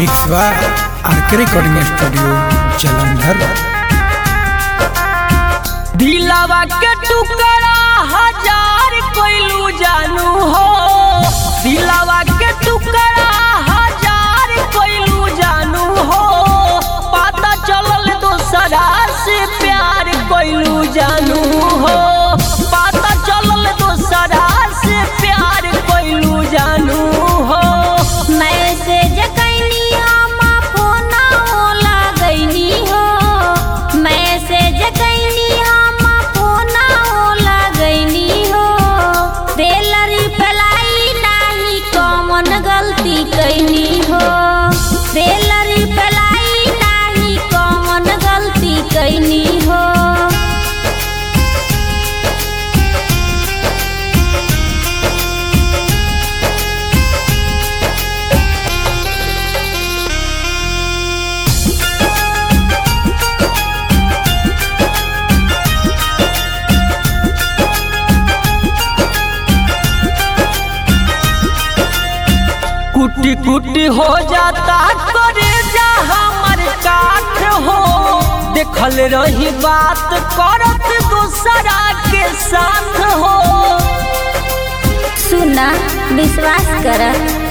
Mix by RK recording studio Jalandhar. दिलवा के टुकड़ा हजार कोइलू जानू हो, दिलवा के टुकड़ा हजार कोइलू जानू हो। पता चलल दोसरा से प्यार कोइलू जानू हो, पता चलल दोसरा से प्यार कोइलू जानू हो। मैसेज कैनी हम फोना लगैनी हो, मैसेज कैनी हम फोना लगैनी हो। दिल रिप्लाई नहीं कौन गलती कैनी हो, दिल रिप्लाई नहीं कौन गलती कैनी हो। कुटी कुटी हो जाता करे जा हमर काठ हो। देखल रही बात करत दूसरा के साथ हो। सुना विश्वास कर,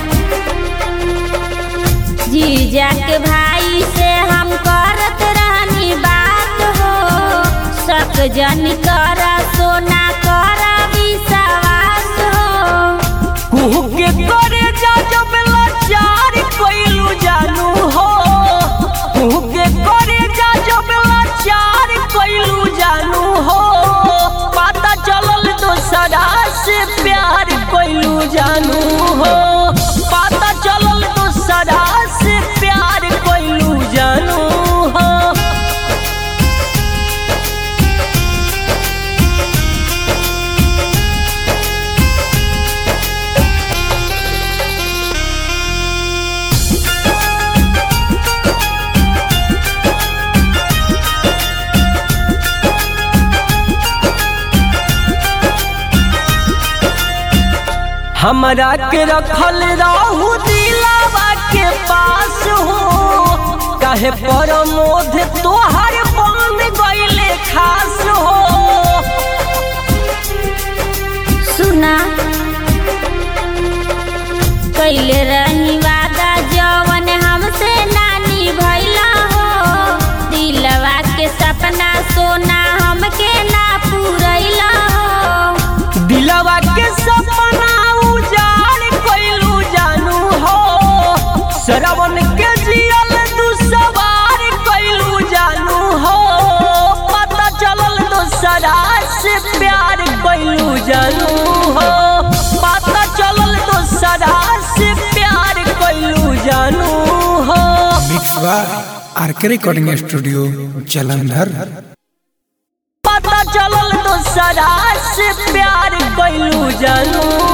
जीजा के भाई से हम करत रहनी बात हो। शक जन कर सोना कर विश्वास हो। कुहू के करे जा जब लाचार कोइलू जानू हो, कुहू के करे जा जब लाचार कोइलू जानू हो। पता चलल दोसरा से प्यार कोइलू जानू हो, पता चलल दोसरा से प्यार कोइलू जानू हो। हमरा के रखल रहू दिलावा के पास हो। काहे परमोध तोहर बन गइले खास हो। सुना कैले रही वादा जवन हमसे नानी भैला हो। दिलवा के सपना सोना हमके ना पूरैला हो। दिलवा के सपना उजाड़ कोइलू जानू हो। श्रवण के जियल दुसवार कोइलू जानू हो। पता चलल दोसरा से प्यार कोइलू जानू हो, पता चलल दोसरा से प्यार कोइलू जानू हो। Mix by RK recording studio Jalandhar. पता चलल दोसरा से प्यार कोइलू जानू